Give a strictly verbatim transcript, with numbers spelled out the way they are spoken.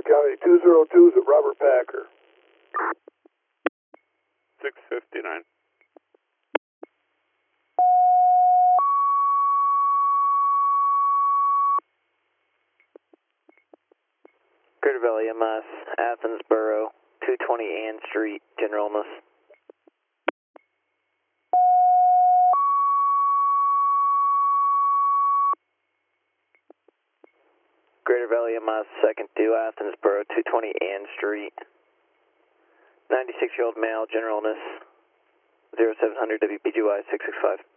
County two zero two is a Robert Packer. six fifty-nine. Greater Valley M S, Athens Borough, two twenty Ann Street, general illness. Greater Valley M S, second due, Athens Borough, two twenty Ann Street. ninety-six-year-old male, general illness, zero seven hundred W P G Y six six five.